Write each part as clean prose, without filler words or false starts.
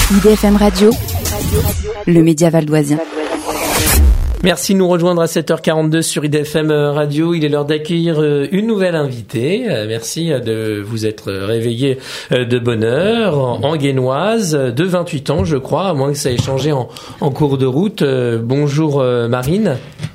IDFM Radio, le média valdoisien. Merci de nous rejoindre à 7h42 sur IDFM Radio. Il est l'heure d'accueillir une nouvelle invitée. Merci de vous être réveillé de bonne heure. Anguennoise, de 28 ans, je crois, à moins que ça ait changé en cours de route. Bonjour Marine.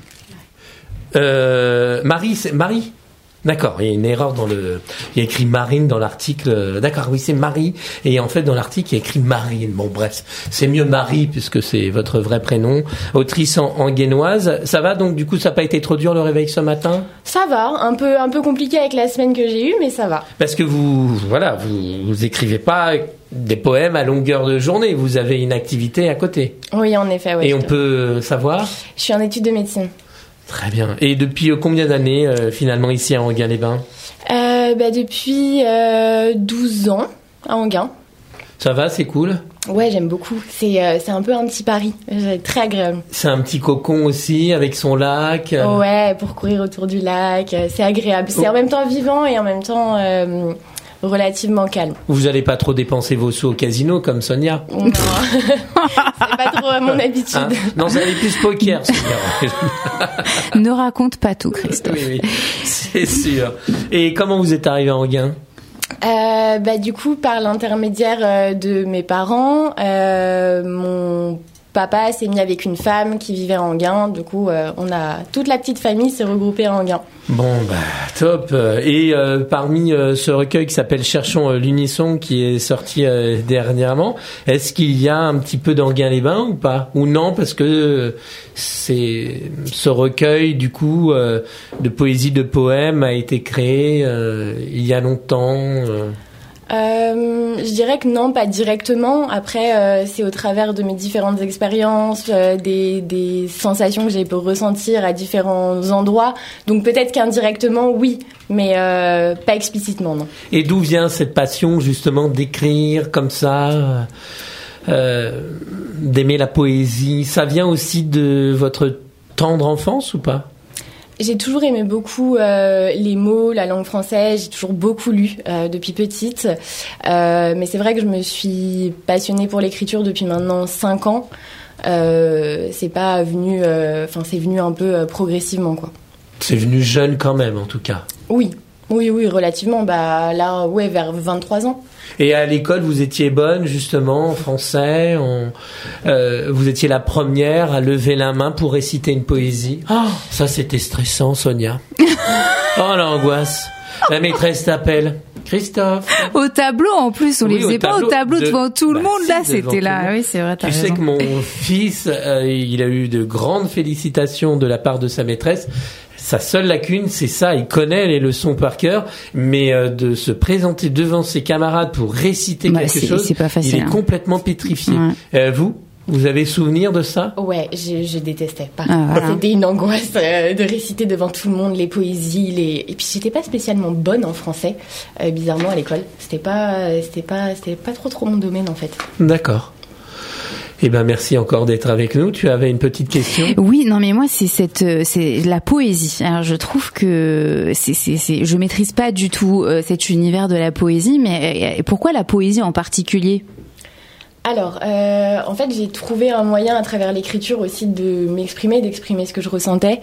Marie, c'est Marie ? D'accord, il y a une erreur il y a écrit Marine dans l'article. D'accord, oui, c'est Marie. Et en fait, dans l'article, il y a écrit Marine. Bon, bref, c'est mieux Marie, puisque c'est votre vrai prénom. Autrice anguennoise. Ça va, donc, du coup, ça n'a pas été trop dur le réveil ce matin? Ça va, un peu compliqué avec la semaine que j'ai eue, mais ça va. Parce que vous écrivez pas des poèmes à longueur de journée. Vous avez une activité à côté. Oui, en effet, oui. Et on peut savoir? Je suis en études de médecine. Très bien. Et depuis combien d'années, finalement, ici à Enghien-les-Bains? Depuis 12 ans, à Enghien. Ça va, c'est cool? Ouais, j'aime beaucoup. C'est un peu un petit Paris. C'est très agréable. C'est un petit cocon aussi, avec son lac. Ouais, pour courir autour du lac. C'est agréable. C'est en même temps vivant et en même temps relativement calme. Vous n'allez pas trop dépenser vos sous au casino comme Sonia? Non, c'est pas trop à mon habitude. Hein? Non, vous allez plus poker, Sonia. Ne raconte pas tout, Christophe. Oui, c'est sûr. Et comment vous êtes arrivé à Enghien? Du coup, par l'intermédiaire de mes parents, mon papa s'est mis avec une femme qui vivait à Enghien. Du coup, toute la petite famille s'est regroupée à Enghien. Bon, top. Et parmi ce recueil qui s'appelle Cherchons l'unisson, qui est sorti dernièrement, est-ce qu'il y a un petit peu d'Enghien-les-Bains ou pas? Ou non, parce que c'est ce recueil, du coup, de poésie, de poèmes a été créé il y a longtemps. Je dirais que non, pas directement. Après, c'est au travers de mes différentes expériences, des sensations que j'ai pu ressentir à différents endroits. Donc peut-être qu'indirectement, oui, mais pas explicitement, non. Et d'où vient cette passion, justement, d'écrire comme ça, d'aimer la poésie? Ça vient aussi de votre tendre enfance ou pas? J'ai toujours aimé beaucoup les mots, la langue française. J'ai toujours beaucoup lu depuis petite. Mais c'est vrai que je me suis passionnée pour l'écriture depuis maintenant 5 ans. C'est pas venu... c'est venu un peu progressivement, quoi. C'est venu jeune quand même, en tout cas. Oui, relativement. Là, ouais, vers 23 ans. Et à l'école, vous étiez bonne, justement, en français. Vous étiez la première à lever la main pour réciter une poésie. Oh, ça, c'était stressant, Sonia. Oh, l'angoisse. La maîtresse t'appelle. Christophe. Au tableau, en plus, on les faisait pas au tableau devant tout le monde. Là, c'était là. Oui, c'est vrai, t'as raison. Tu sais que mon fils, il a eu de grandes félicitations de la part de sa maîtresse. Sa seule lacune, c'est ça, il connaît les leçons par cœur, mais de se présenter devant ses camarades pour réciter quelque chose, c'est pas facile, il est complètement pétrifié. Ouais. Vous avez souvenir de ça? Ouais, je détestais pas. Voilà. C'était une angoisse de réciter devant tout le monde les poésies, et puis j'étais pas spécialement bonne en français, bizarrement à l'école. C'était pas trop mon domaine en fait. D'accord. Eh ben merci encore d'être avec nous. Tu avais une petite question? Oui, non mais moi c'est la poésie. Alors je trouve que je maîtrise pas du tout cet univers de la poésie, mais pourquoi la poésie en particulier? Alors, en fait, j'ai trouvé un moyen à travers l'écriture aussi de d'exprimer ce que je ressentais.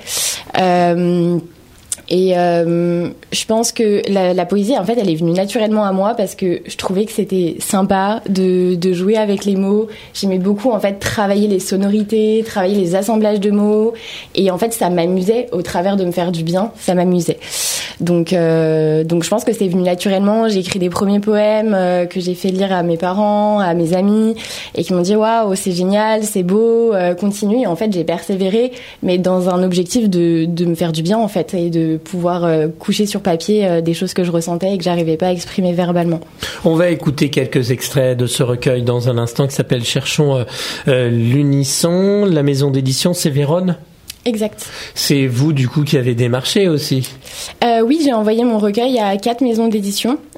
Et je pense que la poésie, en fait, elle est venue naturellement à moi parce que je trouvais que c'était sympa de jouer avec les mots. J'aimais beaucoup, en fait, travailler les sonorités, travailler les assemblages de mots. Et en fait, ça m'amusait au travers de me faire du bien. Ça m'amusait. Donc je pense que c'est venu naturellement. J'ai écrit des premiers poèmes que j'ai fait lire à mes parents, à mes amis, et qui m'ont dit waouh, c'est génial, c'est beau, continue. Et en fait, j'ai persévéré, mais dans un objectif de me faire du bien, en fait, et de pouvoir coucher sur papier des choses que je ressentais et que j'arrivais pas à exprimer verbalement. On va écouter quelques extraits de ce recueil dans un instant qui s'appelle Cherchons l'unisson. La maison d'édition, c'est Vérone? Exact. C'est vous, du coup, qui avez démarché aussi? Oui, j'ai envoyé mon recueil à 4 maisons d'édition.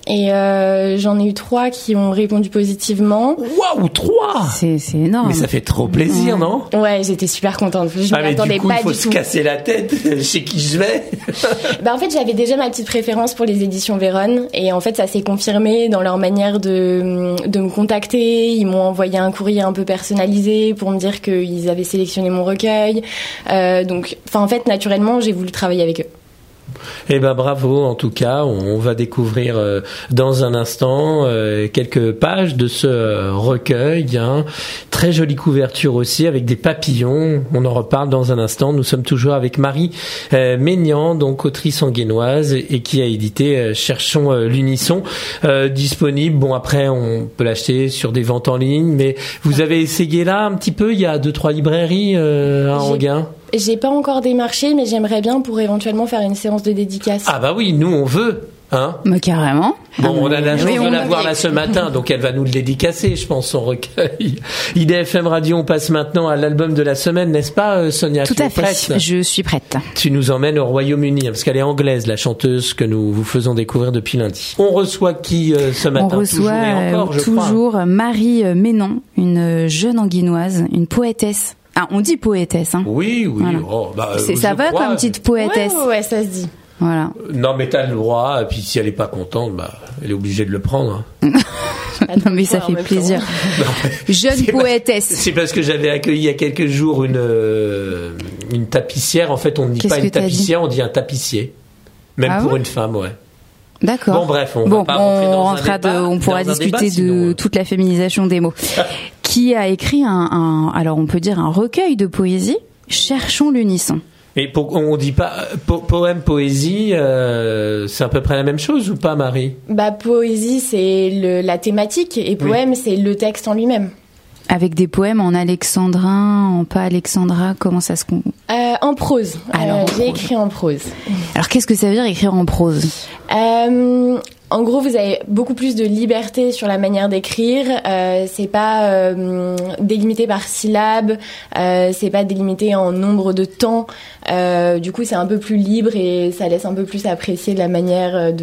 et j'en ai eu 3 qui ont répondu positivement. Waouh, 3! C'est énorme. Mais ça fait trop plaisir, non? Ouais, j'étais super contente. Je m'attendais pas du tout. Il faut se casser la tête. Chez qui je vais? En fait, j'avais déjà ma petite préférence pour les éditions Véronne, et en fait, ça s'est confirmé dans leur manière de me contacter. Ils m'ont envoyé un courrier un peu personnalisé pour me dire qu'ils avaient sélectionné mon recueil. Donc, en fait, naturellement, j'ai voulu travailler avec eux. Eh ben bravo, en tout cas, on va découvrir dans un instant quelques pages de ce recueil, hein. Très jolie couverture aussi avec des papillons. On en reparle dans un instant. Nous sommes toujours avec Marie Maignan, donc autrice anghénoise et qui a édité Cherchons l'unisson, disponible. Bon, après on peut l'acheter sur des ventes en ligne, mais vous avez essayé là un petit peu. Il y a 2-3 librairies à Enghien. J'ai pas encore démarché, mais j'aimerais bien pour éventuellement faire une séance de dédicace. Ah bah oui, nous on veut, hein. Mais carrément. Bon, on a la chance de la voir là ce matin, donc elle va nous le dédicacer, je pense, son recueil. IDFM Radio, on passe maintenant à l'album de la semaine, n'est-ce pas, Sonia? Tout à fait, je suis prête. Tu nous emmènes au Royaume-Uni, parce qu'elle est anglaise, la chanteuse que nous vous faisons découvrir depuis lundi. On reçoit qui ce matin? On reçoit toujours Marie Maignan, une jeune anghénoise, une poétesse. Ah, on dit poétesse, hein. Oui. Voilà. Oh, ça va comme petite poétesse. Ouais, ça se dit. Voilà. Non, mais t'as le droit, et puis si elle est pas contente, elle est obligée de le prendre. Non, mais ça fait plaisir. Jeune poétesse. C'est parce que j'avais accueilli il y a quelques jours une tapissière. En fait, on ne dit pas une tapissière, on dit un tapissier. Même pour une femme, ouais. D'accord. Bon, bref, on va pas rentrer dans un débat. On pourra discuter de toute la féminisation des mots. Qui a écrit alors on peut dire un recueil de poésie, Cherchons l'unisson. Et on dit pas poème, poésie, c'est à peu près la même chose ou pas, Marie? Poésie, c'est la thématique, et poème, c'est le texte en lui-même. Avec des poèmes en alexandrin, en pas alexandra, comment ça se... En prose. J'ai écrit en prose. Alors qu'est-ce que ça veut dire écrire en prose? En gros, vous avez beaucoup plus de liberté sur la manière d'écrire. C'est pas délimité par syllabes, c'est pas délimité en nombre de temps. Du coup, c'est un peu plus libre et ça laisse un peu plus apprécier de la manière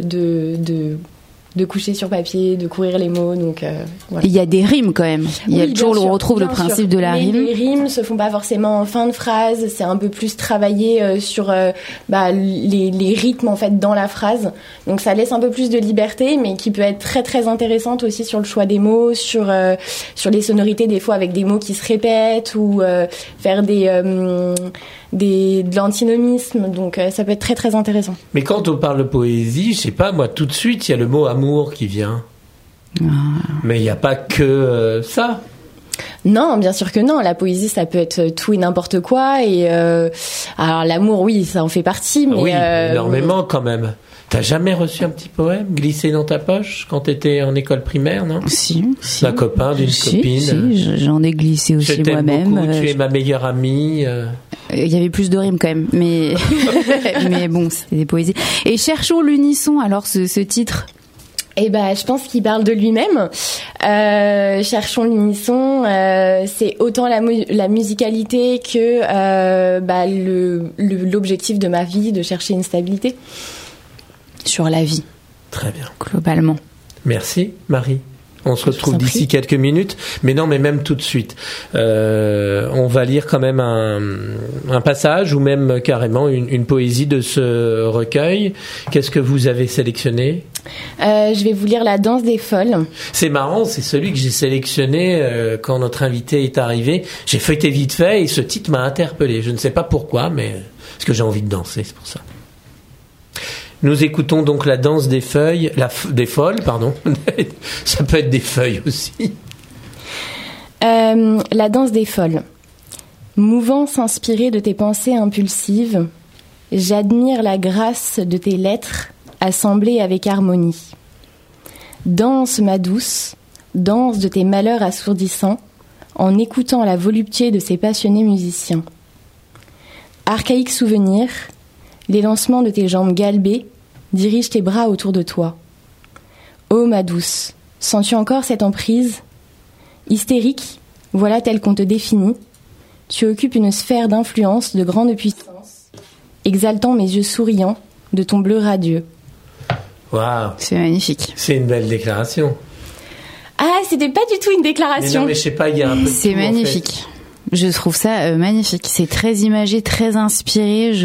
de coucher sur papier, de courir les mots. Donc voilà. Il y a des rimes quand même. On retrouve le principe de la rime. Les rimes se font pas forcément en fin de phrase. C'est un peu plus travaillé sur les rythmes en fait dans la phrase. Donc ça laisse un peu plus de liberté, mais qui peut être très très intéressante aussi sur le choix des mots, sur les sonorités des fois avec des mots qui se répètent ou faire de l'antinomisme. Donc ça peut être très très intéressant. Mais quand on parle de poésie, je sais pas moi, tout de suite il y a le mot amour qui vient. Mais il n'y a pas que ça. Non, bien sûr que non. La poésie, ça peut être tout et n'importe quoi. Et alors l'amour, oui, ça en fait partie. Mais oui, énormément quand même. T'as jamais reçu un petit poème glissé dans ta poche quand t'étais en école primaire, non? Si. D'un copain, d'une copine. Si, j'en ai glissé aussi moi-même. Beaucoup, tu es ma meilleure amie. Il y avait plus de rimes quand même, mais mais bon, c'était des poésies. Et Cherchons l'unisson. Alors ce titre. Je pense qu'il parle de lui-même. Cherchons l'unisson, c'est autant la musicalité que l'objectif de ma vie, de chercher une stabilité sur la vie. Très bien. Globalement. Merci, Marie. On se retrouve d'ici quelques minutes, mais même tout de suite. On va lire quand même un passage ou même carrément une poésie de ce recueil. Qu'est-ce que vous avez sélectionné? Je vais vous lire La danse des folles. C'est marrant, c'est celui que j'ai sélectionné quand notre invité est arrivé. J'ai feuilleté vite fait et ce titre m'a interpellé. Je ne sais pas pourquoi, mais parce que j'ai envie de danser, c'est pour ça. Nous écoutons donc la danse des feuilles, des folles, pardon. Ça peut être des feuilles aussi. La danse des folles. Mouvance inspirée de tes pensées impulsives, j'admire la grâce de tes lettres assemblées avec harmonie. Danse, ma douce, danse de tes malheurs assourdissants, en écoutant la volupté de ces passionnés musiciens. Archaïque souvenir, les lancements de tes jambes galbées dirigent tes bras autour de toi. Ô ma douce, sens-tu encore cette emprise? Hystérique, voilà tel qu'on te définit. Tu occupes une sphère d'influence de grande puissance, exaltant mes yeux souriants de ton bleu radieux. Waouh. C'est magnifique. C'est une belle déclaration. Ah, c'était pas du tout une déclaration. Mais non, mais je sais pas, il y a un peu de C'est tout, magnifique. En fait. Je trouve ça magnifique. C'est très imagé, très inspiré.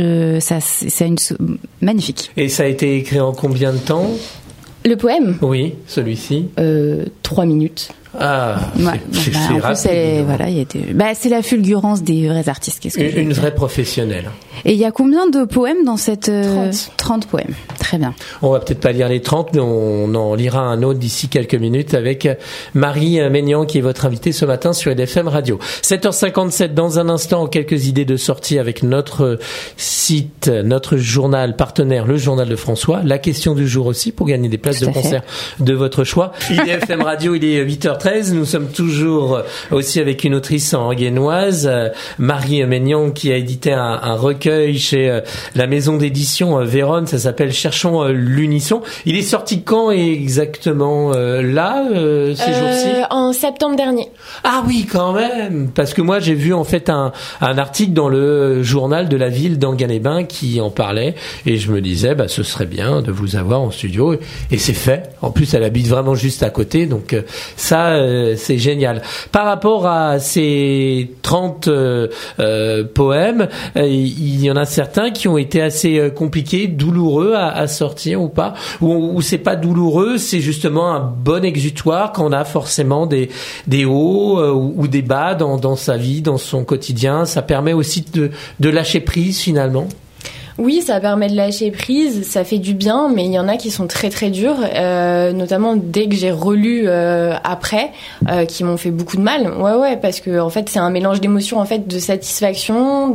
Magnifique. Et ça a été écrit en combien de temps? Le poème? Oui, celui-ci. 3 minutes. Ah, c'est en rapide. C'est la fulgurance des vrais artistes. Une vraie professionnelle. Et il y a combien de poèmes dans cette 30 poèmes. Très bien. On va peut-être pas lire les 30, mais on en lira un autre d'ici quelques minutes avec Marie Maignan, qui est votre invitée ce matin sur EDFM Radio. 7h57, dans un instant, quelques idées de sortie avec notre site, notre journal partenaire, le journal de François. La question du jour aussi, pour gagner des places de concert de votre choix. EDFM Radio, il est 8h13. Nous sommes toujours aussi avec une autrice anghénoise, Marie Maignan, qui a édité un recueil chez la maison d'édition Vérone. Ça s'appelle Cherchons l'unisson. Il est sorti quand exactement ces jours-ci? En septembre dernier. Ah oui, quand même. Parce que moi, j'ai vu en fait un article dans le journal de la ville d'Enghien-les-Bains qui en parlait, et je me disais, ce serait bien de vous avoir en studio. Et c'est fait. En plus, elle habite vraiment juste à côté, donc ça, c'est génial. Par rapport à ces 30 poèmes, il y en a certains qui ont été assez compliqués, douloureux à sortir ou pas, ou c'est pas douloureux, c'est justement un bon exutoire quand on a forcément des hauts ou des bas dans sa vie, dans son quotidien. Ça permet aussi de lâcher prise finalement. Oui, ça permet de lâcher prise, ça fait du bien, mais il y en a qui sont très très durs, notamment dès que j'ai relu après, qui m'ont fait beaucoup de mal. Ouais, parce que en fait c'est un mélange d'émotions, en fait, de satisfaction,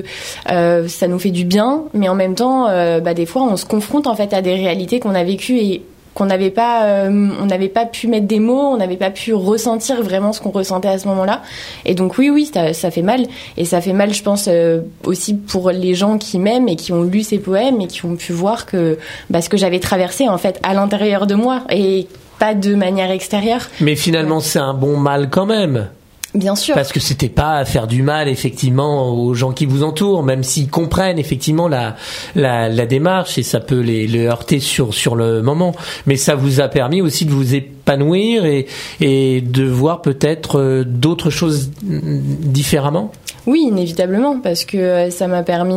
ça nous fait du bien, mais en même temps, des fois on se confronte en fait à des réalités qu'on a vécues et qu'on n'avait pas, on n'avait pas pu mettre des mots, on n'avait pas pu ressentir vraiment ce qu'on ressentait à ce moment-là. Et donc oui, ça fait mal. Et ça fait mal, je pense, aussi pour les gens qui m'aiment et qui ont lu ces poèmes et qui ont pu voir que ce que j'avais traversé en fait à l'intérieur de moi et pas de manière extérieure. Mais finalement, c'est un bon mal quand même. Bien sûr. Parce que c'était pas faire du mal effectivement aux gens qui vous entourent, même s'ils comprennent effectivement la démarche, et ça peut les heurter sur le moment. Mais ça vous a permis aussi de vous épanouir et de voir peut-être d'autres choses différemment. Oui, inévitablement, parce que ça m'a permis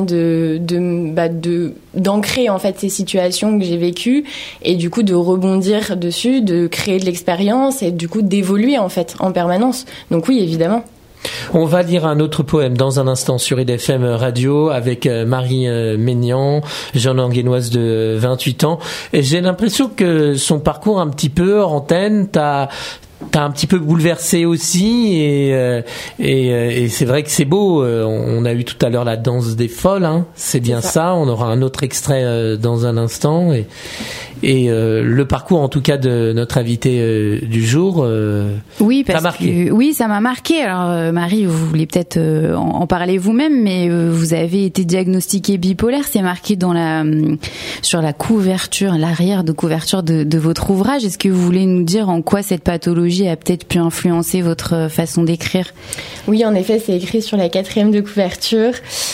d'ancrer en fait ces situations que j'ai vécues et du coup de rebondir dessus, de créer de l'expérience et du coup d'évoluer en fait en permanence. Donc oui, évidemment. On va lire un autre poème dans un instant sur EDFM Radio avec Marie Maignan, jeune anghénoise de 28 ans. Et j'ai l'impression que son parcours un petit peu hors antenne t'as un petit peu bouleversé aussi, et c'est vrai que c'est beau. On a eu tout à l'heure la danse des folles, hein. C'est bien ça. On aura un autre extrait dans un instant, et le parcours en tout cas de notre invité du jour. Oui, parce ça m'a marqué. Que oui, ça m'a marqué. Alors Marie, vous voulez peut-être en parler vous-même, mais vous avez été diagnostiquée bipolaire. C'est marqué sur la couverture, l'arrière de couverture de votre ouvrage. Est-ce que vous voulez nous dire en quoi cette pathologie a peut-être pu influencer votre façon d'écrire? Oui, en effet, c'est écrit sur la 4e de couverture.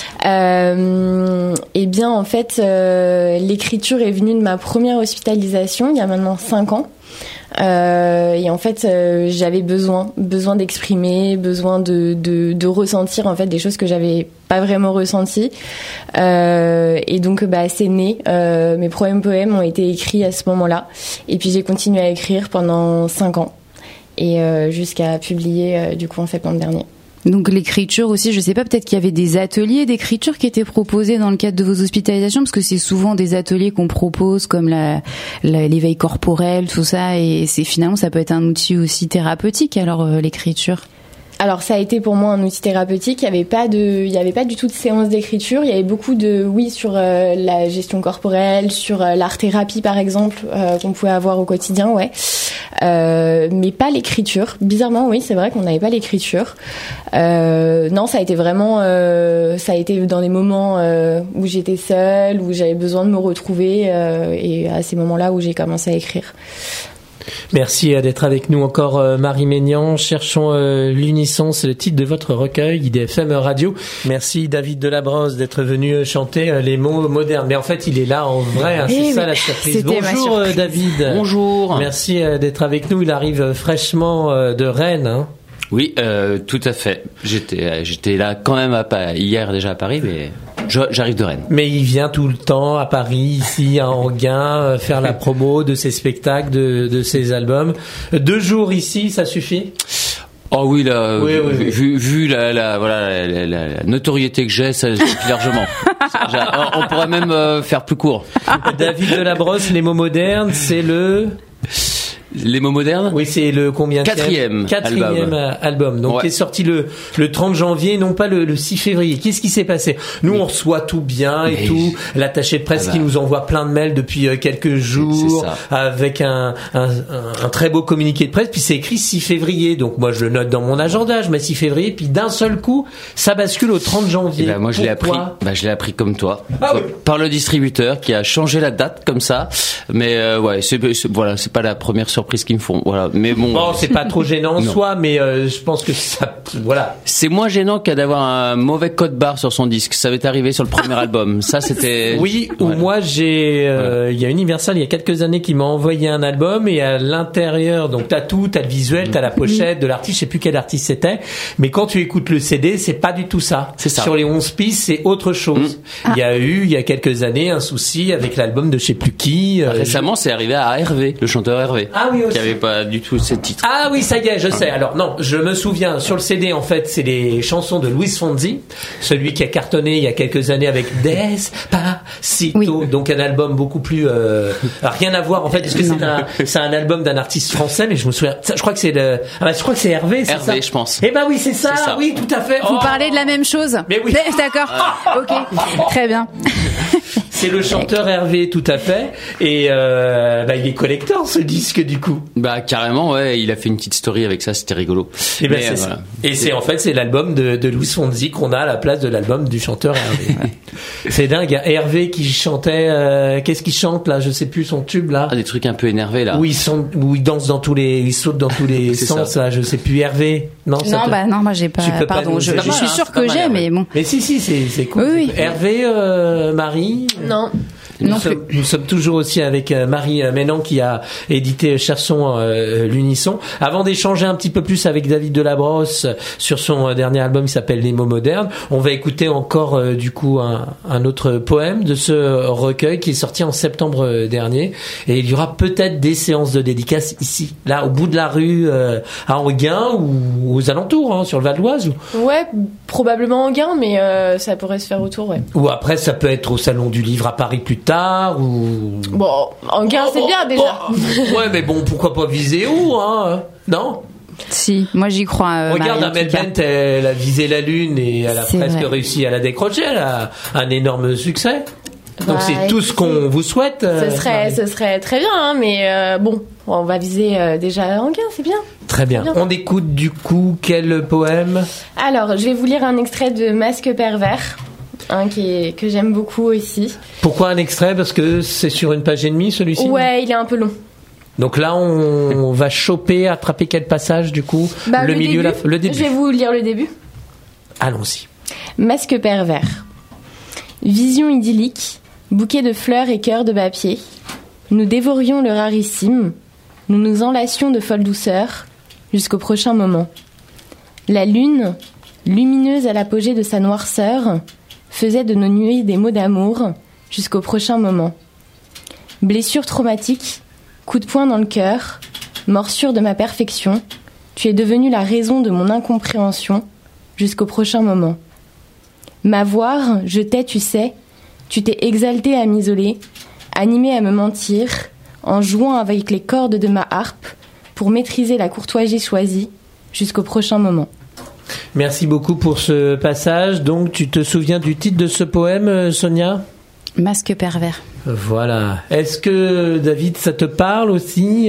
Eh bien, en fait, l'écriture est venue de ma première hospitalisation, il y a maintenant 5 ans. Et en fait, j'avais besoin d'exprimer, besoin de ressentir en fait des choses que j'avais pas vraiment ressenties. Et donc, c'est né. Mes premiers poèmes ont été écrits à ce moment-là. Et puis j'ai continué à écrire pendant 5 ans. Et jusqu'à publier du coup en septembre dernier. Donc l'écriture aussi, je sais pas, peut-être qu'il y avait des ateliers d'écriture qui étaient proposés dans le cadre de vos hospitalisations, parce que c'est souvent des ateliers qu'on propose comme l'éveil corporel, tout ça, et finalement ça peut être un outil aussi thérapeutique, alors l'écriture. Alors ça a été pour moi un outil thérapeutique. Il y avait pas du tout de séance d'écriture. Il y avait beaucoup sur la gestion corporelle, sur l'art thérapie par exemple qu'on pouvait avoir au quotidien, ouais. Mais pas l'écriture. Bizarrement, oui, c'est vrai qu'on n'avait pas l'écriture. Non, ça a été vraiment, ça a été dans des moments où j'étais seule, où j'avais besoin de me retrouver, et à ces moments-là où j'ai commencé à écrire. Merci d'être avec nous encore, Marie Maignan. Cherchons l'unisson, c'est le titre de votre recueil, IDFM Radio. Merci David Delabrosse d'être venu chanter les mots modernes. Mais en fait, il est là en vrai, hein, c'est ça la surprise. Bonjour David. Bonjour. Merci d'être avec nous. Il arrive fraîchement de Rennes. Hein. Oui, tout à fait. J'étais là quand même hier déjà à Paris, mais j'arrive de Rennes. Mais il vient tout le temps à Paris, ici à Enghien, faire la promo de ses spectacles, de ses albums. 2 jours ici, ça suffit ? Oh oui, là, oui. Vu la notoriété que j'ai, ça suffit largement. On pourrait même faire plus court. David Delabrosse, les mots modernes, c'est le... Les mots modernes ? Oui, c'est le combien ? Quatrième album. Donc, qui est sorti le 30 janvier, non pas le 6 février. Qu'est-ce qui s'est passé ? Nous, on reçoit tout bien et tout. L'attaché de presse qui nous envoie plein de mails depuis quelques jours avec un très beau communiqué de presse. Puis c'est écrit 6 février. Donc, moi, je le note dans mon agenda. Je mets 6 février. Puis d'un seul coup, ça bascule au 30 janvier. Moi, je l'ai appris comme toi. Par le distributeur qui a changé la date comme ça. Mais, c'est pas la première surprise qu'ils me font, voilà. Mais bon, c'est pas trop gênant en soi, mais je pense que ça, voilà. C'est moins gênant qu'à d'avoir un mauvais code barre sur son disque. Ça m'est arrivé sur le premier album. Ça, c'était. Oui, ou moi il y a Universal il y a quelques années qui m'a envoyé un album et à l'intérieur, donc t'as tout, t'as le visuel, t'as la pochette de l'artiste, je sais plus quel artiste c'était, mais quand tu écoutes le CD, c'est pas du tout ça. C'est ça. Sur les 11 pistes, c'est autre chose. Il y a il y a quelques années un souci avec l'album de je sais plus qui. Récemment, c'est arrivé à Hervé, le chanteur Hervé. Ah oui, aussi. Qui avait pas du tout ces titres. Ah oui, ça y est, je sais. Alors non, je me souviens, sur le CD, en fait, c'est les chansons de Luis Fonsi, celui qui a cartonné il y a quelques années avec Despacito. Oui. Donc un album beaucoup plus rien à voir en fait, parce que c'est un album d'un artiste français, mais je me souviens, je crois que c'est Hervé, c'est Hervé, ça. je pense. Eh ben oui, c'est ça. Oui, tout à fait. Vous parlez de la même chose. Mais oui. D'accord. Ok. Très bien. C'est le chanteur Hervé, tout à fait. Et il est collector ce disque du coup. Carrément, ouais. Il a fait une petite story avec ça, c'était rigolo. Et c'est ça. Et c'est l'album de Luis Fonsi qu'on a à la place de l'album du chanteur Hervé. C'est dingue. Hervé qui chantait. Qu'est-ce qu'il chante là ? Je sais plus son tube là. Des trucs un peu énervés là. Où il danse il saute dans tous les sens là. Je sais plus Hervé. Non, moi j'ai pas. Pardon, je suis sûre que j'ai, mais bon. Mais si, c'est cool. Oui. Hervé, Marie. Non. Nous sommes toujours aussi avec Marie Maignan qui a édité Cherchons l'unisson. Avant d'échanger un petit peu plus avec David Delabrosse sur son dernier album qui s'appelle Les mots modernes, on va écouter encore du coup un autre poème de ce recueil qui est sorti en septembre dernier. Et il y aura peut-être des séances de dédicaces ici, là au bout de la rue à Enghien ou aux alentours, sur le Val d'Oise. Ouais, probablement Enghien, mais ça pourrait se faire autour, ouais. Ou après ça peut être au Salon du Livre à Paris plus tard. Bon, Enghien c'est bien déjà. Ouais, mais bon, pourquoi pas viser où, non? Si, moi j'y crois. Regarde, Amel Bent, elle a visé la Lune et elle a presque réussi à la décrocher. Elle a un énorme succès. Donc c'est tout ce qu'on vous souhaite. Ce serait très bien, mais on va viser déjà Enghien, c'est bien. Très bien. On écoute du coup quel poème ? Alors, je vais vous lire un extrait de Masque pervers. Que j'aime beaucoup aussi. Pourquoi un extrait ? Parce que c'est sur une page et demie celui-ci ? Ouais, il est un peu long. Donc là, on va attraper quel passage du coup ? Le milieu, le début. Je vais vous lire le début. Allons-y. Masque pervers. Vision idyllique, bouquet de fleurs et cœurs de papier. Nous dévorions le rarissime. Nous nous enlacions de folle douceur jusqu'au prochain moment. La lune, lumineuse à l'apogée de sa noirceur, faisait de nos nuits des mots d'amour jusqu'au prochain moment. Blessure traumatique, coup de poing dans le cœur, morsure de ma perfection, tu es devenue la raison de mon incompréhension jusqu'au prochain moment. M'avoir, je t'ai, tu sais, tu t'es exalté à m'isoler, animé à me mentir, en jouant avec les cordes de ma harpe pour maîtriser la courtoisie choisie jusqu'au prochain moment. Merci beaucoup pour ce passage. Donc, tu te souviens du titre de ce poème, Sonia ? Masque pervers. Voilà. Est-ce que, David, ça te parle aussi,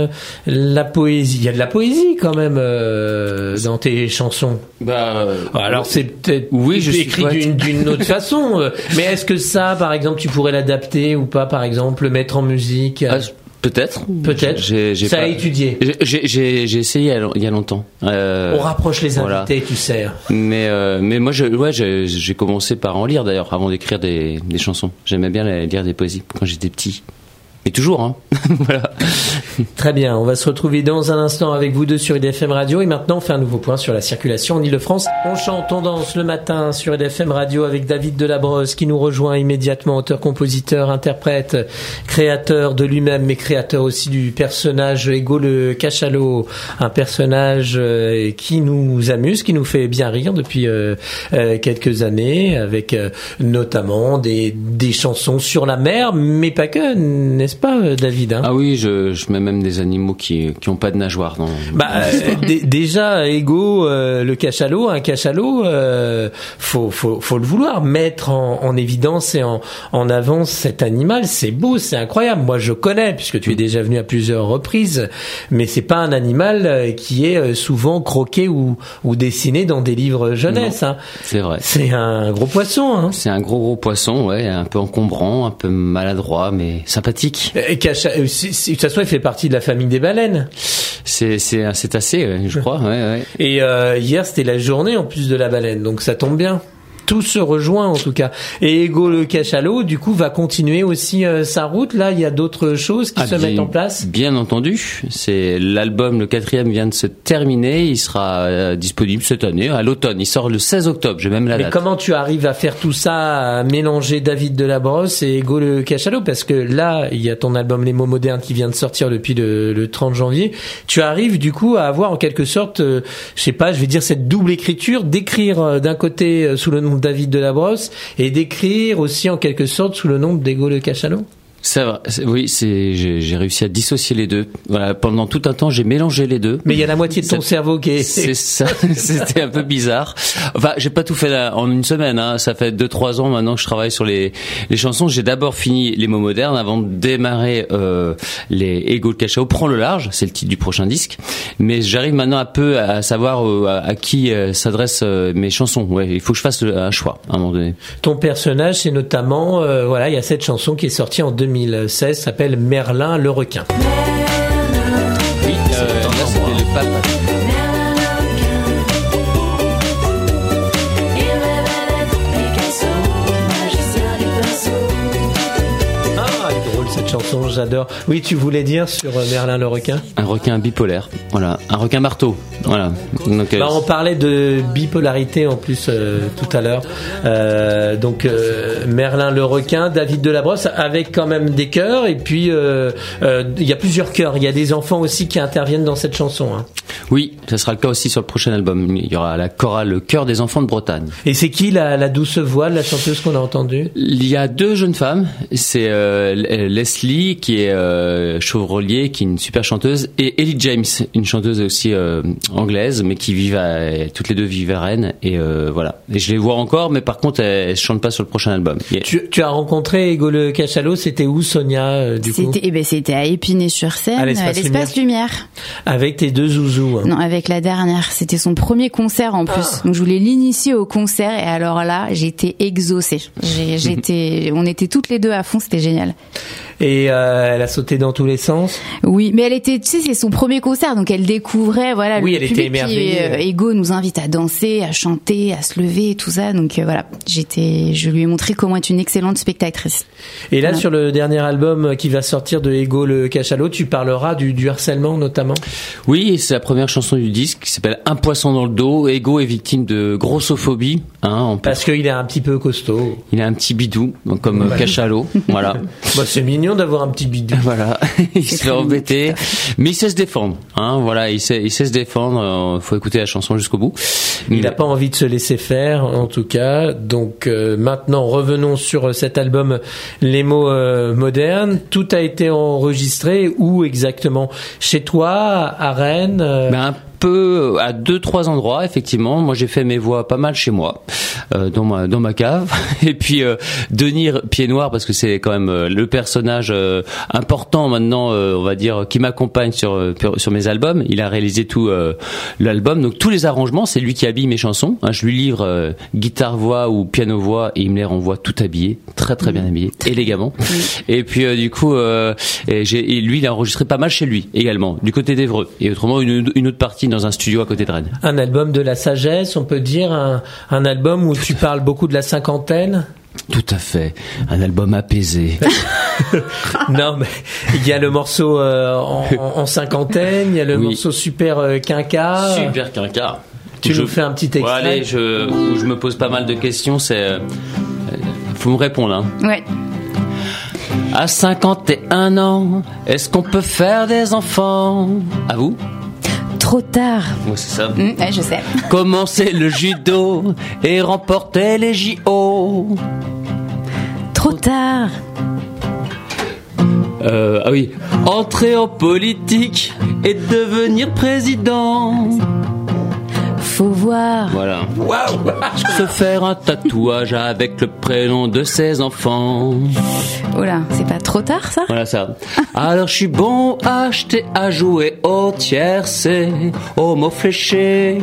la poésie ? Il y a de la poésie quand même dans tes chansons. Alors c'est peut-être écrit d'une autre façon. Mais est-ce que ça, par exemple, tu pourrais l'adapter ou pas, par exemple, le mettre en musique ? Peut-être. Ça a étudié. J'ai essayé il y a longtemps. On rapproche les invités, tu sais. Mais moi, j'ai commencé par en lire d'ailleurs, avant d'écrire des chansons. J'aimais bien lire des poésies quand j'étais petit. Et toujours, hein. Voilà. Très bien, on va se retrouver dans un instant avec vous deux sur IDFM Radio. Et maintenant, on fait un nouveau point sur la circulation en Ile-de-France. On chante, on danse le matin sur IDFM Radio avec David Delabrosse qui nous rejoint immédiatement, auteur, compositeur, interprète, créateur de lui-même, mais créateur aussi du personnage Ego le Cachalot. Un personnage qui nous amuse, qui nous fait bien rire depuis quelques années, avec notamment des chansons sur la mer, mais pas que, n'est-ce pas, David, hein? Ah oui, je mets même des animaux qui ont pas de nageoire dans. Déjà, Ego, le cachalot, un cachalot, faut le vouloir, mettre en évidence et en avant cet animal. C'est beau, c'est incroyable. Moi, je connais puisque tu es déjà venu à plusieurs reprises, mais c'est pas un animal qui est souvent croqué ou dessiné dans des livres jeunesse. Non, hein. C'est vrai. C'est un gros poisson. Hein. C'est un gros poisson, ouais, un peu encombrant, un peu maladroit, mais sympathique. De toute façon, il fait partie de la famille des baleines. C'est un cétacé, je crois. Ouais. Et hier, c'était la journée en plus de la baleine, donc ça tombe bien. Tout se rejoint en tout cas. Et Ego le Cachalot, du coup, va continuer aussi sa route. Là, il y a d'autres choses qui se mettent en place. Bien entendu. C'est l'album, le 4e vient de se terminer. Il sera disponible cette année, à l'automne. Il sort le 16 octobre. J'ai même la date. Mais comment tu arrives à faire tout ça, à mélanger David Delabrosse et Ego le Cachalot? Parce que là, il y a ton album Les mots modernes qui vient de sortir depuis le 30 janvier. Tu arrives du coup à avoir en quelque sorte, je sais pas, je vais dire cette double écriture, d'écrire d'un côté sous le nom de David Delabrosse et d'écrire aussi en quelque sorte sous le nom d'Ego le Cachalot. C'est vrai, oui, j'ai réussi à dissocier les deux. Voilà, pendant tout un temps, j'ai mélangé les deux. Mais il y a la moitié de ton cerveau qui est... C'est ça, c'était un peu bizarre. Enfin, j'ai pas tout fait en une semaine, hein. Ça fait 2-3 ans maintenant que je travaille sur les chansons. J'ai d'abord fini Les mots modernes avant de démarrer les Ego le Cachalot. Prends le large, c'est le titre du prochain disque. Mais j'arrive maintenant un peu à savoir à qui s'adressent mes chansons. Ouais, il faut que je fasse un choix à un moment donné. Ton personnage, c'est notamment, il y a cette chanson qui est sortie en 2016, s'appelle Merlin le requin. Oui, là c'était le pape. Cette chanson, j'adore. Oui, tu voulais dire sur Merlin le requin? Un requin bipolaire, voilà, un requin marteau, voilà. Donc, on parlait de bipolarité en plus tout à l'heure. Merlin le requin, David Delabrosse, avec quand même des chœurs, et puis il y a plusieurs chœurs. Il y a des enfants aussi qui interviennent dans cette chanson. Hein. Oui, ça sera le cas aussi sur le prochain album. Il y aura la chorale Le Chœur des enfants de Bretagne. Et c'est qui la douce voix de la chanteuse qu'on a entendue? Il y a 2 jeunes femmes. C'est Leslie qui est Chevrolet, qui est une super chanteuse, et Ellie James, une chanteuse aussi anglaise, mais qui toutes les deux vivent à Rennes. Et voilà. Et je les vois encore, mais par contre, elles chantent pas sur le prochain album. Yeah. Tu as rencontré Ego le Cachalot, c'était où, Sonia, du coup? C'était à Épinay-sur-Seine, à l'Espace Lumière. Avec tes 2 zouzous. Hein. Non, avec la dernière. C'était son premier concert en plus. Donc je voulais l'initier au concert, et alors là, j'étais exaucée. On était toutes les deux à fond, c'était génial. Et elle a sauté dans tous les sens. Oui, mais elle était, tu sais, c'est son premier concert, donc elle découvrait, voilà, oui, le elle public. Était émerveillée. Ego nous invite à danser, à chanter, à se lever, tout ça. Donc voilà, je lui ai montré comment être une excellente spectatrice. Et là, voilà. Sur le dernier album qui va sortir de Ego le Cachalot, tu parleras du harcèlement notamment. Oui, c'est la première chanson du disque qui s'appelle Un poisson dans le dos. Ego est victime de grossophobie, hein. Parce qu'il est un petit peu costaud. Il a un petit bidou, comme Cachalot. Voilà. Bah, c'est mignon d'avoir un petit bidou. Voilà. Il se fait embêter. Mais il sait se défendre, hein. Voilà. Il sait se défendre. Faut écouter la chanson jusqu'au bout. Il n'a pas envie de se laisser faire, en tout cas. Donc, maintenant, revenons sur cet album Les mots modernes. Tout a été enregistré où exactement? Chez toi, à Rennes? peu à 2-3 endroits, effectivement. Moi, j'ai fait mes voix pas mal chez moi, dans ma cave. Et puis Denis Pied-Noir, parce que c'est quand même le personnage important maintenant, on va dire, qui m'accompagne sur mes albums. Il a réalisé tout l'album, donc tous les arrangements, c'est lui qui habille mes chansons. Je lui livre guitare-voix ou piano-voix et il me les renvoie tout habillé, très très bien habillé, élégamment. Et puis du coup, et lui, il a enregistré pas mal chez lui également, du côté d'Évreux, et autrement une autre partie dans un studio à côté de Rennes. Un album de la sagesse, on peut dire, un album où tu parles beaucoup de la cinquantaine. Tout à fait, un album apaisé. Non, mais il y a le morceau en cinquantaine, il y a le morceau Super Quinca. Super Quinca. Tu nous fais un petit extrait. Bon, allez, où je me pose pas mal de questions, c'est faut me répondre, hein. Ouais. À 51 ans, est-ce qu'on peut faire des enfants? À vous? Trop tard. Ouais, c'est ça. Ouais, je sais. Commencer le judo et remporter les JO. Trop tard. Ah oui. Entrer en politique et devenir président. Faut voir. Voilà. Waouh. Se faire un tatouage avec le prénom de ses enfants. Oh là, c'est pas trop tard ça? Voilà ça. Alors je suis bon à acheter, à jouer au tiercé, au mot fléché,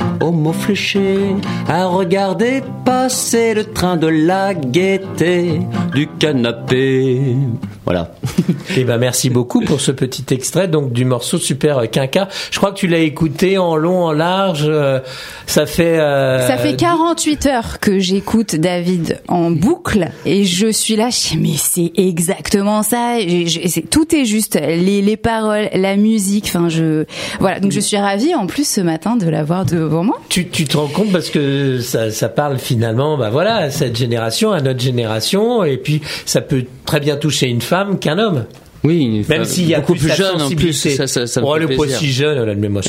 à regarder passer le train de la gaieté du canapé. Voilà. Eh ben merci beaucoup pour ce petit extrait donc du morceau Super Quinca. Je crois que tu l'as écouté en long, en large. Ça fait 48 heures que j'écoute David en boucle et je suis là, mais c'est exactement ça. Tout est juste, les paroles, la musique. Enfin, voilà. Donc je suis ravie en plus ce matin de l'avoir devant moi. Tu te rends compte parce que ça parle finalement, bah voilà, à cette génération, à notre génération, et puis ça peut très bien toucher une femme qu'un homme. Oui, même s'il y a beaucoup plus jeune en plus, ça me le fait poids plaisir. si jeune, là, mais moi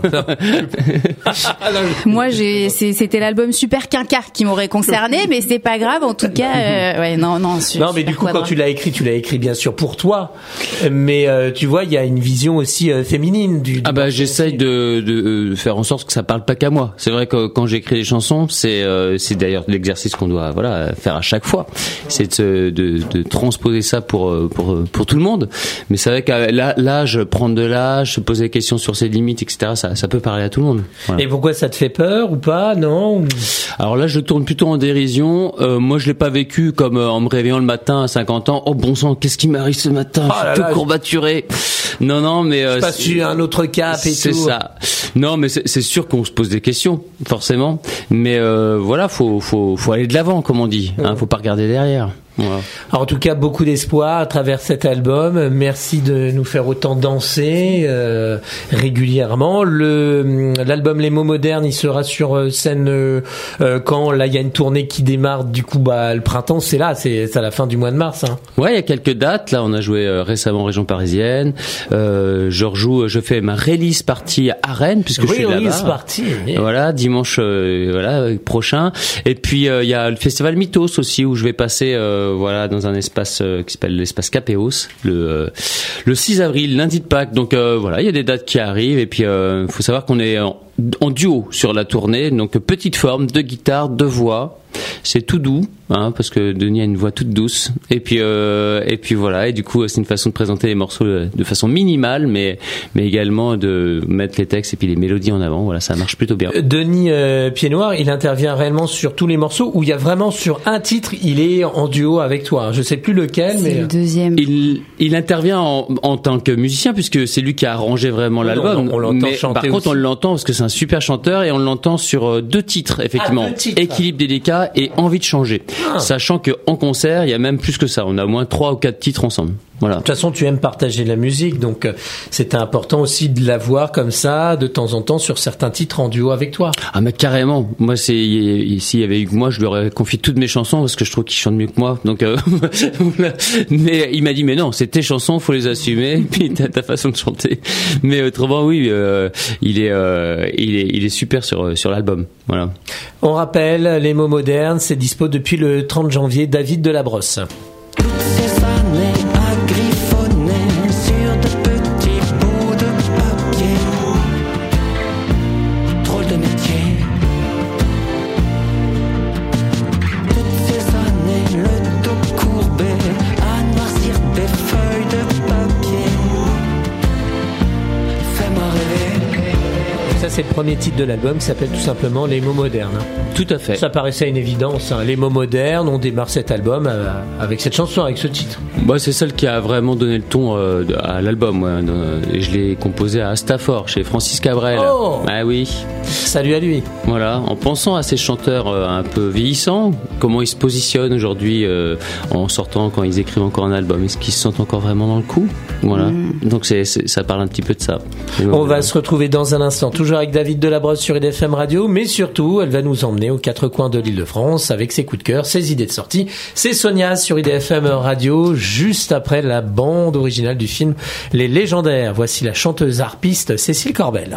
moi c'était l'album Super Quinca qui m'aurait concerné, mais c'est pas grave en tout cas. Ouais, non, mais du coup quand tu l'as écrit bien sûr pour toi, mais tu vois il y a une vision aussi féminine du j'essaye de faire en sorte que ça parle pas qu'à moi. C'est vrai que quand j'écris les chansons, c'est d'ailleurs l'exercice qu'on doit faire à chaque fois, c'est de transposer ça pour tout le monde. Mais c'est vrai qu'à l'âge, prendre de l'âge, se poser des questions sur ses limites, etc., ça peut parler à tout le monde. Voilà. Et pourquoi ça te fait peur ou pas? Non? Alors là, je tourne plutôt en dérision. Moi, je l'ai pas vécu comme en me réveillant le matin à 50 ans. Oh bon sang, qu'est-ce qui m'arrive ce matin? Je suis tout courbaturé. Non, mais je passe sur un autre cap et c'est tout. C'est ça. Non, mais c'est sûr qu'on se pose des questions, forcément. Mais voilà, faut aller de l'avant, comme on dit. Faut pas regarder derrière. Voilà. Alors, en tout cas, beaucoup d'espoir à travers cet album. Merci de nous faire autant danser régulièrement. L'album Les mots modernes, il sera sur scène quand là il y a une tournée qui démarre. Du coup, le printemps, c'est à la fin du mois de mars. Hein. Ouais, il y a quelques dates. Là, on a joué récemment en région parisienne. Je fais ma release party à Rennes puisque je suis là-bas. Release party. Voilà, dimanche prochain. Et puis il y a le festival Mythos aussi où je vais passer dans un espace qui s'appelle l'espace Capéos le 6 avril, lundi de Pâques. Donc il y a des dates qui arrivent et puis faut savoir qu'on est en duo sur la tournée, donc petite forme, 2 guitares, 2 voix. C'est tout doux, parce que Denis a une voix toute douce. Et puis voilà. Et du coup, c'est une façon de présenter les morceaux de façon minimale, mais également de mettre les textes et puis les mélodies en avant. Voilà, ça marche plutôt bien. Denis Pied-Noir, il intervient réellement sur tous les morceaux ou il y a vraiment sur un titre, il est en duo avec toi. Je sais plus lequel, mais c'est le deuxième. Il intervient en tant que musicien puisque c'est lui qui a arrangé vraiment l'album. On l'entend mais chanter. Par contre, on l'entend parce que c'est un super chanteur et on l'entend sur 2 titres effectivement. 2 titres. Équilibre délicat et envie de changer. Sachant que en concert, il y a même plus que ça. On a au moins 3 ou 4 titres ensemble. Voilà. De toute façon, tu aimes partager la musique, donc c'était important aussi de l'avoir comme ça, de temps en temps, sur certains titres en duo avec toi. Ah mais carrément. Moi, s'il y avait eu que moi, je lui aurais confié toutes mes chansons parce que je trouve qu'il chante mieux que moi. Donc, mais il m'a dit mais non, c'est tes chansons, faut les assumer. Et puis t'as ta façon de chanter. Mais autrement, oui, il est super sur l'album. Voilà. On rappelle, Les mots modernes, c'est dispo depuis le 30 janvier. David Delabrosse. premier titre de l'album qui s'appelle tout simplement Les mots modernes. Tout à fait. Ça paraissait une évidence, hein. Les mots modernes, on démarre cet album avec cette chanson, avec ce titre. Bah, c'est celle qui a vraiment donné le ton à l'album. Ouais. Et je l'ai composé à Stafford, chez Francis Cabrel. Oh, ah oui. Salut à lui. Voilà, en pensant à ces chanteurs un peu vieillissants, comment ils se positionnent aujourd'hui en sortant, quand ils écrivent encore un album. Est-ce qu'ils se sentent encore vraiment dans le coup? Voilà. Donc ça parle un petit peu de ça. On va se retrouver dans un instant, toujours avec David Delabrosse sur IDFM Radio, mais surtout, elle va nous emmener aux quatre coins de l'Île-de-France avec ses coups de cœur, ses idées de sortie. C'est Sonia sur IDFM Radio, juste après la bande originale du film Les Légendaires. Voici la chanteuse harpiste Cécile Corbel.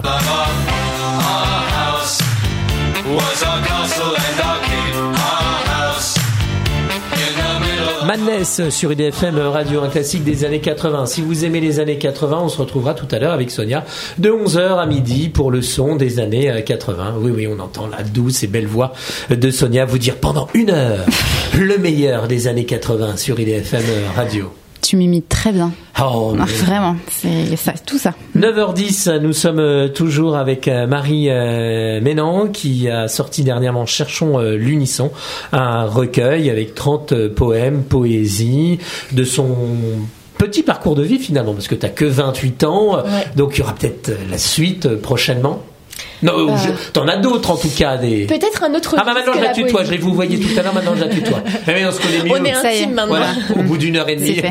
Madness sur IDFM Radio, un classique des années 80. Si vous aimez les années 80, on se retrouvera tout à l'heure avec Sonia de 11h à midi pour le son des années 80. Oui, on entend la douce et belle voix de Sonia vous dire pendant 1 heure le meilleur des années 80 sur IDFM Radio. Tu m'imites très bien. Oh, mais... Vraiment, c'est ça, tout ça. 9h10, nous sommes toujours avec Marie Ménan qui a sorti dernièrement Cherchons l'unisson, un recueil avec 30 poèmes, poésies de son petit parcours de vie finalement, parce que t'as que 28 ans, donc il y aura peut-être la suite prochainement. Non, t'en as d'autres en tout cas. Peut-être un autre. Ah bah maintenant je la tutoie, je vous voyais tout à l'heure, maintenant je la tutoie. Mais on se connaît mieux. On est intime maintenant. Voilà, au bout d'1 heure et demie.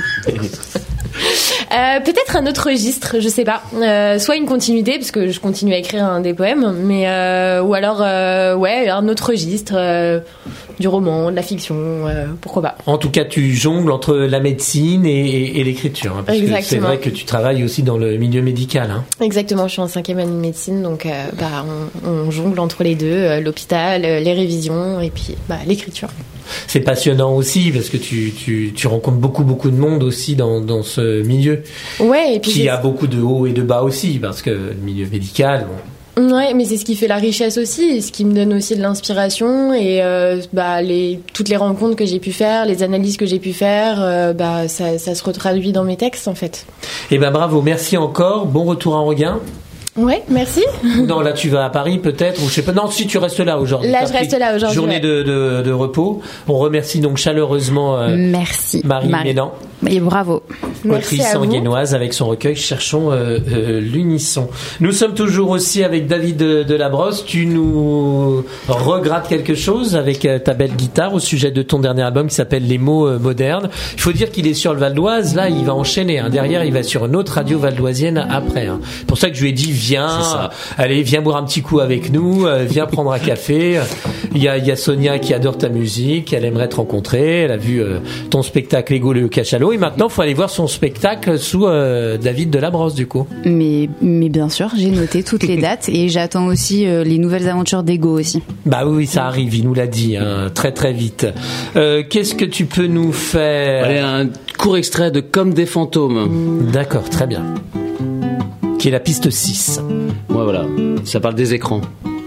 Peut-être un autre registre, je sais pas. Soit une continuité, parce que je continue à écrire des poèmes, mais ou alors un autre registre, du roman, de la fiction, pourquoi pas. En tout cas, tu jongles entre la médecine et l'écriture, hein, parce Exactement. que c'est vrai que tu travailles aussi dans le milieu médical. Hein. Exactement, je suis en 5e année de médecine, donc on jongle entre les deux, l'hôpital, les révisions et puis l'écriture. C'est passionnant aussi parce que tu rencontres beaucoup de monde aussi dans ce milieu. Ouais, et puis qui a beaucoup de hauts et de bas aussi, parce que le milieu médical. Bon. Ouais, mais c'est ce qui fait la richesse aussi, ce qui me donne aussi de l'inspiration et toutes les rencontres que j'ai pu faire, les analyses que j'ai pu faire, ça se retraduit dans mes textes en fait. Eh ben bravo, merci encore, bon retour à Enghien. Ouais, merci. Non, là tu vas à Paris peut-être, ou je sais pas. Non, si tu restes là aujourd'hui. Là, je reste là aujourd'hui. Journée de repos. On remercie donc chaleureusement merci Marie Ménan. Et bravo. Autrice anguennoise avec son recueil Cherchons l'unisson. Nous sommes toujours aussi avec David Delabrosse. Tu nous regrattes quelque chose avec ta belle guitare au sujet de ton dernier album qui s'appelle Les mots modernes. Il faut dire qu'il est sur le Val d'Oise. Là, il va enchaîner. Hein. Derrière, il va sur une autre radio valdoisienne après. Hein. C'est pour ça que je lui ai dit viens boire un petit coup avec nous, viens prendre un café. Il y a Sonia qui adore ta musique, elle aimerait te rencontrer. Elle a vu ton spectacle Ego le cachalot. Et maintenant, il faut aller voir son spectacle sous David Delabrosse, du coup. Mais bien sûr, j'ai noté toutes les dates et j'attends aussi les nouvelles aventures d'Ego aussi. Bah oui, ça arrive, il nous l'a dit, hein, très très vite. Qu'est-ce que tu peux nous faire? Allez, un court extrait de Comme des fantômes. D'accord, très bien. Qui est la piste 6. Ouais, voilà, ça parle des écrans.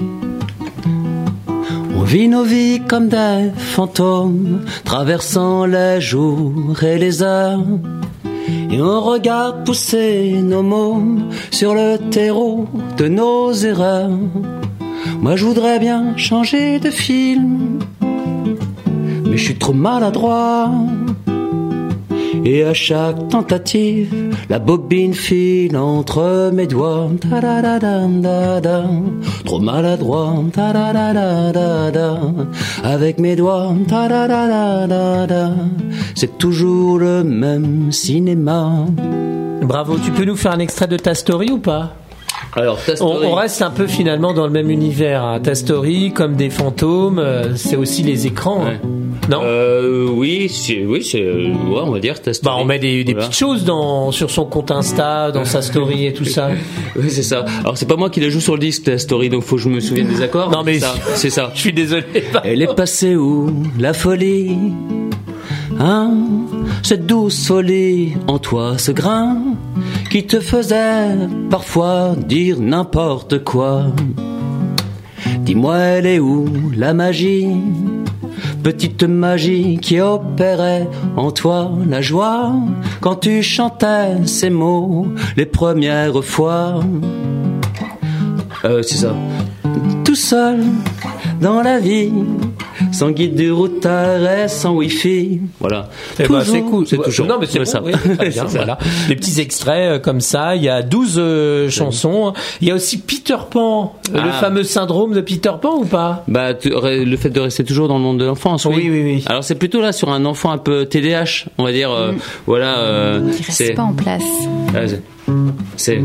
On vit nos vies comme des fantômes, traversant les jours et les heures. Et on regarde pousser nos mômes sur le terreau de nos erreurs. Moi je voudrais bien changer de film, mais je suis trop maladroit. Et à chaque tentative, la bobine file entre mes doigts. Ta-da-da-da-da-da. Trop maladroit. Ta-da-da-da-da-da. Avec mes doigts. Ta-da-da-da-da-da. C'est toujours le même cinéma. Bravo, tu peux nous faire un extrait de ta story ou pas? Alors, ta story. On reste un peu finalement dans le même univers. Hein. Ta story, comme des fantômes, c'est aussi les écrans. Ouais. Hein. Non? Oui, on va dire ta story. On met des petites choses sur son compte Insta, dans sa story et tout ça. Oui, c'est ça. Alors, c'est pas moi qui la joue sur le disque, ta story, donc faut que je me souvienne des accords. Non, mais c'est ça. Je suis désolé. Elle est passée où, la folie? Hein? Cette douce folie en toi, ce grain qui te faisait parfois dire n'importe quoi. Dis-moi, elle est où, la magie? Petite magie qui opérait en toi la joie quand tu chantais ces mots les premières fois. C'est ça. Tout seul dans la vie, sans guide du routard, sans wifi. Voilà. C'est cool. C'est toujours. Non, mais c'est bon, ça. Oui, très bien, voilà. Des petits extraits comme ça. Il y a 12 chansons. Il y a aussi Peter Pan. Le fameux syndrome de Peter Pan ou pas? Bah, le fait de rester toujours dans le monde de l'enfance. Oui. Alors c'est plutôt là sur un enfant un peu TDAH, on va dire. Voilà. Il reste pas en place. C'est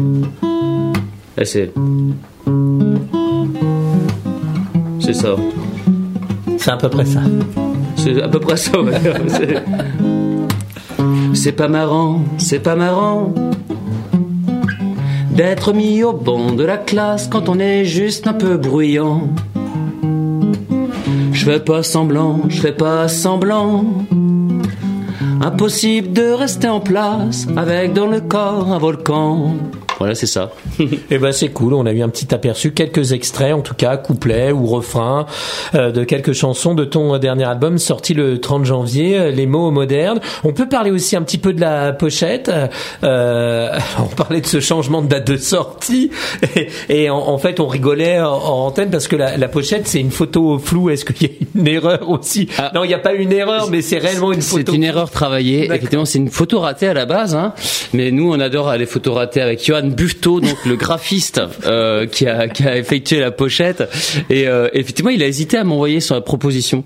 ça. C'est à peu près ça. C'est à peu près ça, ouais. C'est pas marrant d'être mis au banc de la classe quand on est juste un peu bruyant. Je fais pas semblant. Impossible de rester en place avec dans le corps un volcan. Voilà, c'est ça. Eh ben c'est cool, on a eu un petit aperçu, quelques extraits en tout cas, couplets ou refrains de quelques chansons de ton dernier album sorti le 30 janvier, Les mots modernes. On peut parler aussi un petit peu de la pochette. On parlait de ce changement de date de sortie et en fait on rigolait en antenne parce que la pochette c'est une photo floue. Est-ce qu'il y a une erreur aussi? Non, il n'y a pas une erreur, mais c'est réellement une photo. C'est une erreur travaillée. D'accord. Effectivement, c'est une photo ratée à la base, hein. Mais nous on adore les photos ratées avec Johan Buffetot, donc le graphiste qui a effectué la pochette, et effectivement il a hésité à m'envoyer sur la proposition,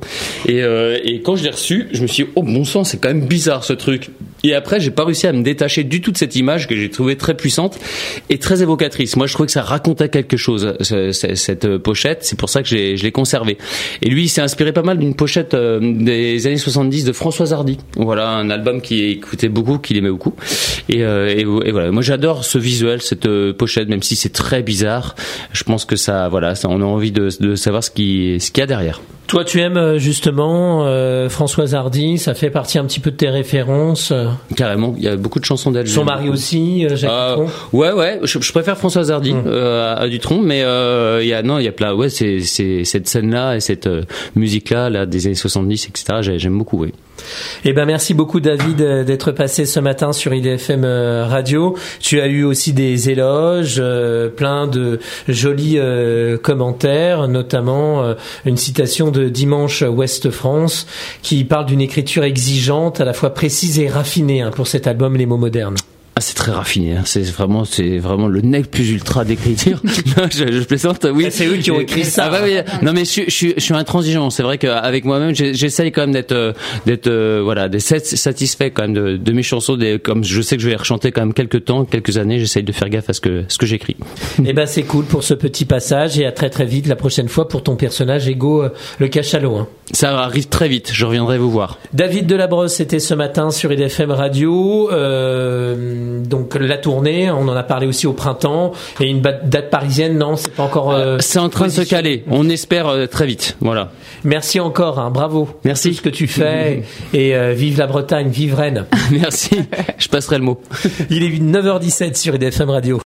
et quand je l'ai reçu je me suis dit oh bon sang, c'est quand même bizarre ce truc, et après j'ai pas réussi à me détacher du tout de cette image que j'ai trouvée très puissante et très évocatrice. Moi je trouvais que ça racontait quelque chose, cette pochette, c'est pour ça que je l'ai conservée. Et lui il s'est inspiré pas mal d'une pochette des années 70 de Françoise Hardy, voilà, un album qu'il écoutait beaucoup, qu'il aimait beaucoup, et voilà, moi j'adore ce visuel, cette pochette, même si c'est très bizarre. Je pense que ça, voilà, on a envie de savoir ce qu'il y a derrière. Toi, tu aimes justement Françoise Hardy, ça fait partie un petit peu de tes références. Carrément, il y a beaucoup de chansons d'elle. Son mari aussi, Jacques Dutronc. Ouais, je préfère Françoise Hardy à Dutronc, mais il y a plein. Ouais, c'est cette scène-là et cette musique-là, des années 70, etc. J'aime beaucoup, oui. Eh ben merci beaucoup David d'être passé ce matin sur IDFM Radio. Tu as eu aussi des éloges, plein de jolis commentaires, notamment une citation de Dimanche Ouest France qui parle d'une écriture exigeante, à la fois précise et raffinée pour cet album Les mots modernes. Ah, c'est très raffiné, hein. C'est vraiment le nec plus ultra d'écriture. Non, je plaisante, oui. C'est eux qui ont écrit ça. Ah bah oui. Non mais je suis intransigeant. C'est vrai qu'avec moi-même, j'essaye quand même d'être satisfait quand même de mes chansons. Comme je sais que je vais les rechanter quand même quelques années, j'essaye de faire gaffe à ce que j'écris. Eh ben c'est cool pour ce petit passage, et à très très vite la prochaine fois pour ton personnage Ego le cachalot. Hein. Ça arrive très vite. Je reviendrai vous voir. David Delabrosse était ce matin sur IDFM Radio. Donc la tournée, on en a parlé aussi au printemps, et une date parisienne, non, c'est pas encore. C'est en train de se caler. On espère très vite. Voilà. Merci encore, bravo. Merci. Pour tout ce que tu fais, et vive la Bretagne, vive Rennes. Merci. Je passerai le mot. Il est 9h17 sur IDFM Radio.